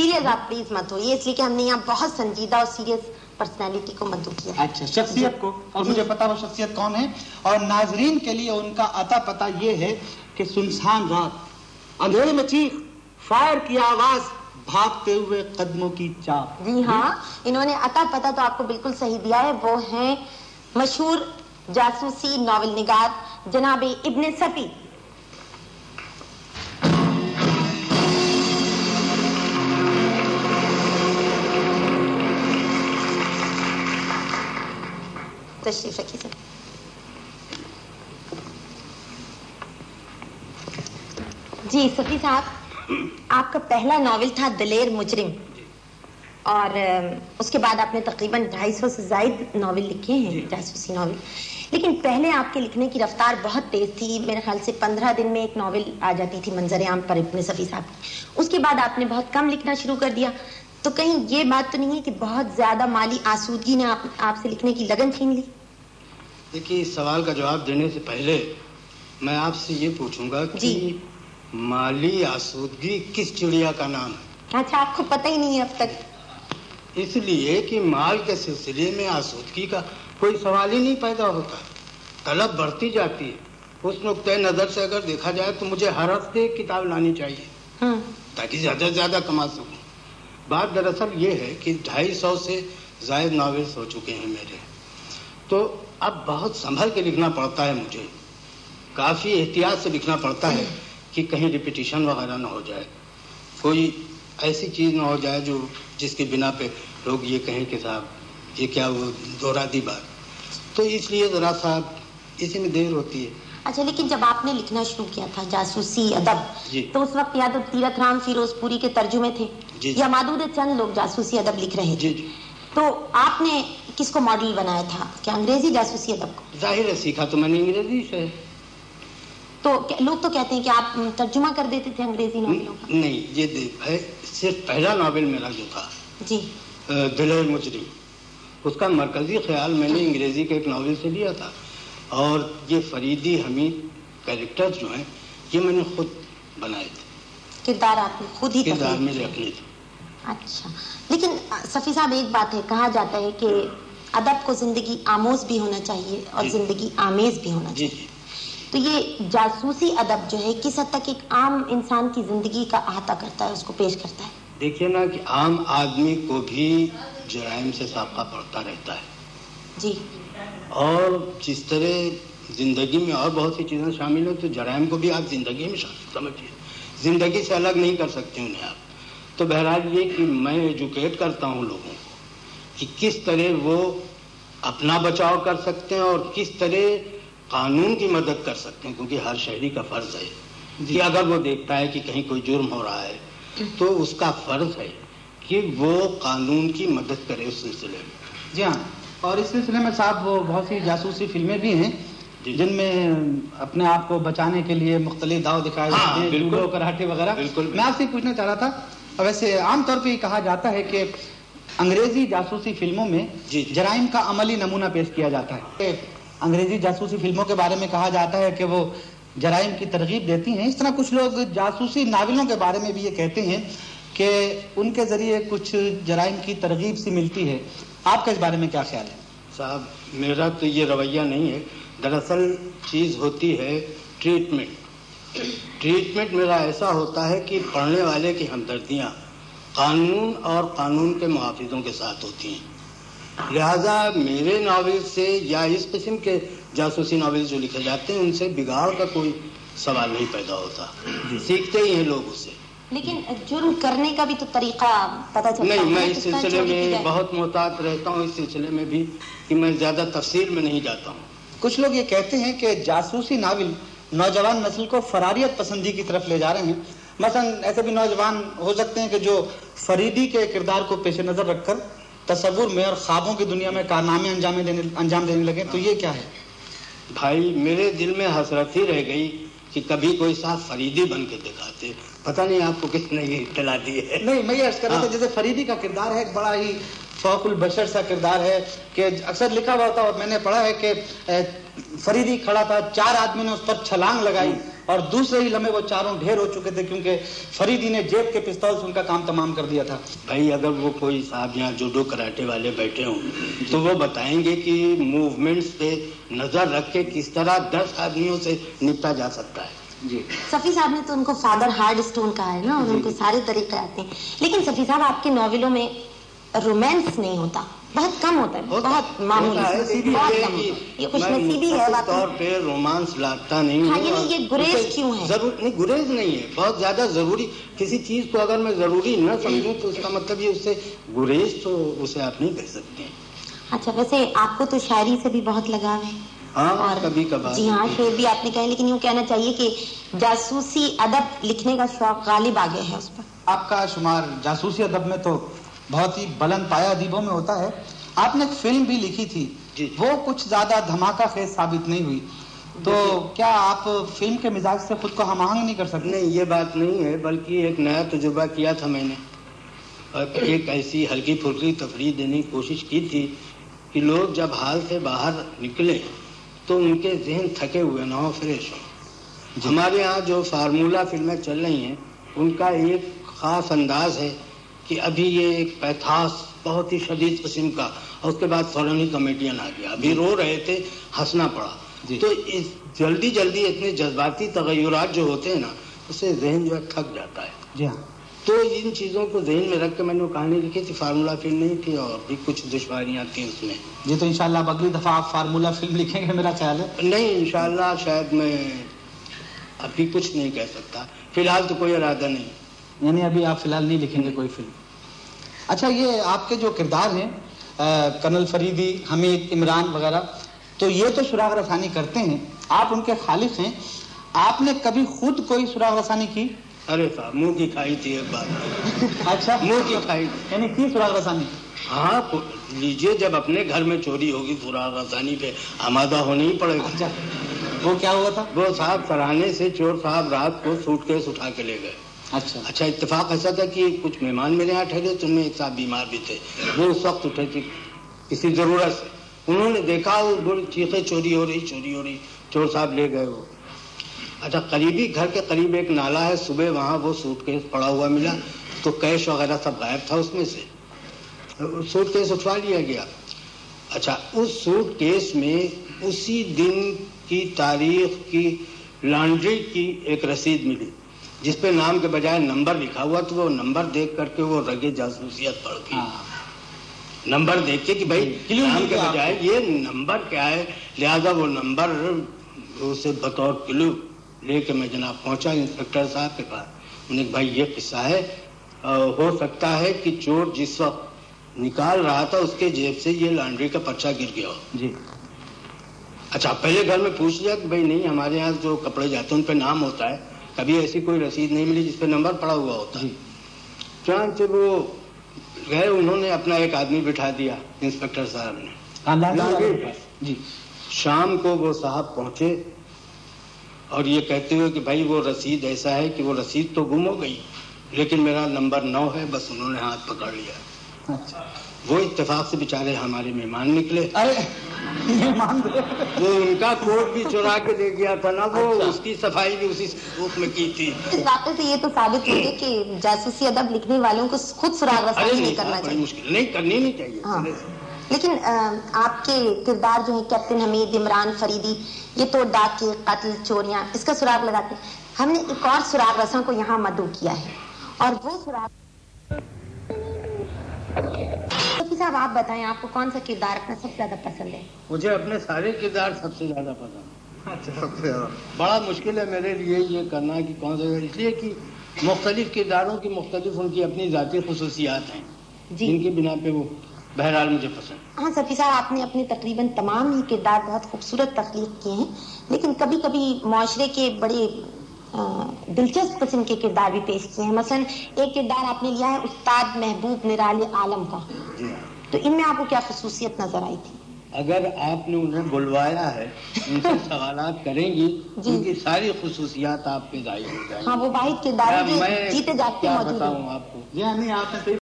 Serious آپ please مت ہوئیے، اس لیے کہ ہم نے یہاں بہت سنجیدہ اور سیریس پرسنالٹی کو مدعو کیا ہے. اچھا، شخصیت کو، اور مجھے پتا وہ شخصیت کون ہے. اور ناظرین کے لیے ان کا عطا پتہ یہ ہے کہ سنسان رات، اندھیرے میں چیخ، فائر کی آواز، بھاگتے ہوئے قدموں کی چاپ. جی ہاں، انہوں نے عطا پتہ تو آپ کو بالکل صحیح دیا ہے. وہ ہیں مشہور جاسوسی ناول نگار جناب ابن صفی. تشریف رکھیے سر. جی صفی صاحب، آپ کا پہلا ناول تھا دلیر مجرم، اور اس کے بعد آپ نے تقریباً 250 سے زائد ناول لکھے ہیں، جاسوسی ناول. لیکن پہلے آپ کے لکھنے کی رفتار بہت تیز تھی، میرے خیال سے 15 دن میں ایک ناول آ جاتی تھی منظر عام پر ابن صفی صاحب کی. اس کے بعد آپ نے بہت کم لکھنا شروع کر دیا. تو کہیں یہ بات تو نہیں ہے کہ بہت زیادہ مالی آسودگی نے آپ سے لکھنے کی لگن چھین لی؟ دیکھیے، اس سوال کا جواب دینے سے پہلے میں آپ سے یہ پوچھوں گا کہ مالی آسودگی کس چڑیا کا نام ہے؟ اچھا، آپ کو پتہ ہی نہیں ہے اب تک؟ اس لیے کہ مال کے سلسلے میں آسودگی کا کوئی سوال ہی نہیں پیدا ہوتا. طلب بڑھتی جاتی ہے. اس نقطۂ نظر سے اگر دیکھا جائے تو مجھے ہر ہفتے ایک کتاب لانی چاہیے تاکہ زیادہ سے زیادہ کما سکوں. بات دراصل یہ ہے کہ 250 سے زائد ناولز ہو چکے ہیں میرے، تو اب بہت سنبھل کے لکھنا پڑتا ہے. مجھے کافی احتیاط سے لکھنا پڑتا ہے کہ کہیں ریپیٹیشن وغیرہ نہ ہو جائے، کوئی ایسی چیز نہ ہو جائے جس کی بنا پہ لوگ یہ کہیں کہ صاحب یہ کیا وہ دورہ دی بات. تو اس لیے ذرا صاحب اسی میں دیر ہوتی ہے. اچھا، لیکن جب آپ نے لکھنا شروع کیا تھا جاسوسی ادب، تو اس وقت یا تو تیرتھ رام فیروز پوری کے ترجمے تھے یا معدود چند لوگ جاسوسی ادب لکھ رہے تھے. تو آپ نے کس کو ماڈل بنایا تھا؟ کیا انگریزی جاسوسی ادب کو؟ ظاہر ہے سیکھا تو میں نے انگریزی سے. تو لوگ تو کہتے ہیں کہ آپ ترجمہ کر دیتے تھے انگریزی ناولوں کا. نہیں، یہ ہے صرف پہلا ناول میرا جو تھا دلیر مجرم، اس کا مرکزی خیال میں نے انگریزی کے ایک ناول سے لیا تھا، اور یہ فریدی حمید کیریکٹر جو ہیں یہ میں نے خود بنائے تھے. کردار آپ نے خود ہی کردار میرے اپنے تھے. اچھا، لیکن صفی صاحب ایک بات ہے، کہا جاتا ہے کہ ادب کو زندگی آموز بھی ہونا چاہیے اور زندگی آمیز بھی ہونا چاہیے. تو یہ جاسوسی ادب جو ہے کس حد تک ایک عام انسان کی زندگی کا احاطہ کرتا ہے، اس کو پیش کرتا ہے؟ دیکھیے نا کہ عام آدمی کو بھی جرائم سے سابقہ پڑتا رہتا ہے جی، اور جس طرح زندگی میں اور بہت سی چیزیں شامل ہیں تو جرائم کو بھی آپ زندگی میں شامل سمجھیے. زندگی سے الگ نہیں کر سکتے انہیں آپ. تو بہرحال یہ کہ میں ایجوکیٹ کرتا ہوں لوگوں کو کہ کس طرح وہ اپنا بچاؤ کر سکتے ہیں اور کس طرح قانون کی مدد کر سکتے ہیں، کیونکہ ہر شہری کا فرض ہے کہ اگر وہ دیکھتا ہے کہ کہیں کوئی جرم ہو رہا ہے تو اس کا فرض ہے کہ وہ قانون کی مدد کرے اس سلسلے میں. جی ہاں، اور اس سلسلے میں صاحب وہ بہت سی جاسوسی فلمیں بھی ہیں جن میں اپنے آپ کو بچانے کے لیے مختلف داؤ دکھائے جاتے ہیں، جوڈو، کراٹے وغیرہ. میں آپ سے پوچھنا چاہ رہا تھا، ویسے عام طور پہ یہ کہا جاتا ہے کہ انگریزی جاسوسی فلموں میں جرائم کا عملی نمونہ پیش کیا جاتا ہے. انگریزی جاسوسی فلموں کے بارے میں کہا جاتا ہے کہ وہ جرائم کی ترغیب دیتی ہیں. اس طرح کچھ لوگ جاسوسی ناولوں کے بارے میں بھی یہ کہتے ہیں کہ ان کے ذریعے کچھ جرائم کی ترغیب سی ملتی ہے. آپ کا اس بارے میں کیا خیال ہے؟ صاحب میرا تو یہ رویہ نہیں ہے. دراصل چیز ہوتی ہے ٹریٹمنٹ میرا ایسا ہوتا ہے کہ پڑھنے والے کی ہمدردیاں قانون اور قانون کے محافظوں کے ساتھ ہوتی ہیں. لہذا میرے ناول سے یا اس قسم کے جاسوسی ناول جو لکھے جاتے ہیں ان سے بگاڑ کا کوئی سوال نہیں پیدا ہوتا. سیکھتے ہی ہیں لوگ اس سے. لیکن جرم کرنے کا بھی تو طریقہ پتہ چلتا ہے. نہیں، میں اس سلسلے میں بہت محتاط رہتا ہوں، اس سلسلے میں بھی کہ میں زیادہ تفصیل میں نہیں جاتا ہوں. کچھ لوگ یہ کہتے ہیں کہ جاسوسی ناول نوجوان نسل کو فراریت پسندی کی طرف لے جا رہے ہیں. مثلا ایسے بھی نوجوان ہو سکتے ہیں کہ جو فریدی کے کردار کو پیش نظر رکھ کر تصور میں اور خوابوں کی دنیا میں کارنامے انجام دینے لگے. تو یہ کیا ہے؟ بھائی میرے دل میں حسرت ہی رہ گئی کہ کبھی کوئی صاحب فریدی بن کے دکھاتے. پتہ نہیں آپ کو کس نے یہ اطلاع دی ہے. نہیں، میں یہ عرض کر رہا تھا جیسے فریدی کا کردار ہے ایک بڑا ہی فوق البشر سا کردار ہے کہ اکثر لکھا ہوا ہوتا اور میں نے پڑھا ہے کہ فریدی کھڑا تھا، 4 آدمی نے اس پر چھلانگ لگائی اور دوسرے ہی لمحے وہ چاروں ڈھیر ہو چکے تھے کیونکہ فریدی نے جیب کے پستول سے ان کا کام تمام کر دیا تھا. بھائی اگر وہ کوئی صاحب یہاں جوڈو کراٹے والے بیٹھے ہوں تو وہ بتائیں گے کہ موومنٹس پہ نظر رکھ کے کس طرح 10 آدمیوں سے نپٹا جا سکتا ہے. جی صفی صاحب نے تو ان کو فادر ہارڈ اسٹون کہا ہے نا, اور ان کو سارے طریقے آتے ہیں. لیکن صفی صاحب آپ کے ناولوں میں رومانس نہیں ہوتا, بہت کم ہوتا ہے, بہت معمولی, بہت کم. یہ خوش نصیبی ہے طور پہ رومانس لاتا نہیں ہوں. یہ گریز کیوں ہے؟ نہیں, گریز نہیں ہے, بہت زیادہ ضروری کسی چیز کو اگر میں ضروری نہ سمجھوں تو اس کا مطلب یہ اس سے گریز تو اسے آپ نہیں کہہ سکتے. اچھا, ویسے آپ کو تو شاعری سے بھی بہت لگاؤ ہے. ہاں, کبھی کبھار. جی ہاں, شعر بھی آپ نے کہا, لیکن یوں کہنا چاہیے کہ جاسوسی ادب لکھنے کا شوق غالب آ گیا ہے اس پر. آپ کا شمار جاسوسی ادب میں تو بہت ہی بلند پایہ ادیبوں میں ہوتا ہے. آپ نے ایک فلم بھی لکھی تھی, وہ کچھ زیادہ دھماکہ خیز ثابت نہیں ہوئی, تو کیا آپ فلم کے مزاج سے خود کو ہم آہنگ نہیں کر سکتے؟ نہیں, یہ بات نہیں ہے, بلکہ ایک نیا تجربہ کیا تھا میں نے, اور ایک ایسی ہلکی پھلکی تفریح دینے کی کوشش کی تھی کہ لوگ جب حال سے باہر نکلے تو ان کے ذہن تھکے ہوئے نہ ہو, فریش ہو. ہمارے ہاں جو فارمولہ فلمیں چل رہی ہیں ان کا ایک خاص انداز ہے کہ ابھی یہ ایک پیتھاس بہت ہی شدید قسم کا, اور اس کے بعد فوراً ہی کامیڈین آ گیا. ابھی رو رہے تھے, ہنسنا پڑا. تو اس جلدی اتنے جذباتی تغیرات جو ہوتے ہیں نا, اس سے ذہن جو ہے تھک جاتا ہے. جی ہاں, تو ان چیزوں کو ذہن میں رکھ کے میں نے وہ کہانی لکھی تھی. فارمولہ فلم نہیں تھی اور بھی کچھ دشواریاں تھیں اس میں. جی, تو انشاءاللہ اب اگلی دفعہ آپ فارمولہ فلم لکھیں گے میرا خیال ہے. نہیں, انشاءاللہ شاید میں ابھی کچھ نہیں کہہ سکتا, فی الحال تو کوئی ارادہ نہیں. یعنی ابھی آپ فی الحال نہیں لکھیں گے کوئی فلم. اچھا, یہ آپ کے جو کردار ہیں کرنل فریدی, حمید, عمران وغیرہ, تو یہ تو سراغ رسانی کرتے ہیں, آپ ان کے خالق ہیں. آپ نے کبھی خود کوئی سراغ رسانی کی؟ ارے صاحب, منہ کی کھائی تھی ایک بات. اچھا, منہ کی کھائی, یعنی کی سراغ رسانی؟ ہاں لیجیے, جب اپنے گھر میں چوری ہوگی سراغ رسانی پہ آمادہ ہونا ہی پڑے گا. اچھا, وہ کیا ہوا تھا؟ وہ صاحب سراہنے سے چور صاحب رات کو سوٹ کیس اٹھا کے لے گئے. اچھا, اتفاق ایسا تھا کہ کچھ مہمان میرے یہاں ٹھہرے, تو ان میں ایک صاحب بیمار بھی تھے. وہ اس وقت اٹھے تھے کسی ضرورت سے, انہوں نے دیکھا وہ بڑی چیخیں, چوری ہو رہی. چور صاحب لے گئے وہ. اچھا, قریبی گھر کے قریب ایک نالا ہے, صبح وہاں وہ سوٹ کیس پڑا ہوا ملا, تو کیش وغیرہ سب غائب تھا اس میں سے. سوٹ کیس اٹھوا لیا گیا. اچھا, اس سوٹ کیس میں اسی دن کی تاریخ کی لانڈری کی ایک رسید ملی, جس پہ نام کے بجائے نمبر لکھا ہوا. تو وہ نمبر دیکھ کر کے وہ رگے جاسوسیت پڑ گئی. نمبر دیکھ کے کہ بھائی نام کے بجائے یہ نمبر کیا ہے, لہذا وہ نمبر اسے بطور کلو لے کے میں جناب پہنچا انسپکٹر صاحب کے پاس. انہوں نے بھائی یہ قصہ ہے, ہو سکتا ہے کہ چور جس وقت نکال رہا تھا اس کے جیب سے یہ لانڈری کا پرچہ گر گیا ہو. جی. اچھا, پہلے گھر میں پوچھ لیا کہ بھائی نہیں, ہمارے یہاں جو کپڑے جاتے ہیں ان پہ نام ہوتا ہے, کبھی ایسی کوئی رسید نہیں ملی جس پہ نمبر پڑا ہوا ہوتا. چنانچہ وہ گئے, انہوں نے اپنا ایک آدمی بٹھا دیا انسپکٹر صاحب نے. جی. شام کو وہ صاحب پہنچے اور یہ کہتے ہوئے کہ بھائی وہ رسید ایسا ہے کہ وہ رسید تو گم ہو گئی, لیکن میرا نمبر 9 ہے. بس انہوں نے ہاتھ پکڑ لیا. اچھا, وہ اتفاق سے بیچارے ہمارے مہمان نکلے. ارے وہ ان کا کوٹ بھی چرا کے دے گیا تھا نا, وہ اس کی صفائی بھی اسی روپ میں کی تھی. اس واقعے سے یہ تو ثابت ہو گیا کہ جاسوسی ادب لکھنے والوں کو خود سراغ رسانی نہیں کرنا چاہیے. مشکل نہیں, کرنی نہیں چاہیے. لیکن آپ کے کردار جو ہے کیپٹن حمید, عمران, فریدی, یہ تو ڈاکے, قتل, چوریاں, اس کا سراغ لگاتے ہیں. ہم نے ایک اور سراغ رساں کو یہاں مدعو کیا ہے, اور وہ سراغ. صاحب آپ بتائیں, آپ کو کون سا کردار اپنا سب سے زیادہ پسند ہے؟ مجھے اپنے سارے کردار سب سے زیادہ پسند ہے. سب سے زیادہ بڑا مشکل ہے میرے لیے یہ کرنا کہ کون سا, اس لیے کہ مختلف کرداروں کی مختلف ان کی اپنی ذاتی خصوصیات ہیں, جن کی بنا پہ وہ بہرحال مجھے پسند. ہاں صفی صاحب, آپ نے اپنے تقریباً تمام ہی کردار بہت خوبصورت تخلیق کیے ہیں, لیکن کبھی کبھی معاشرے کے بڑے دلچسپ قسم کے کردار بھی پیش کیے ہیں. مثلا ایک کردار آپ نے لیا ہے استاد محبوب نرالی عالم کا, تو ان میں آپ کو کیا خصوصیت نظر آئی تھی؟ اگر آپ نے انہیں بلوایا ہے, ان سے سوالات کریں گی, ان کی ساری خصوصیات آپ پہ ظاہر ہو جائیں گی. ہاں, وہ واحد کردار ہے جو جیتے جاگتے موجود ہیں. بتاؤں آپ کو, یعنی آپ نے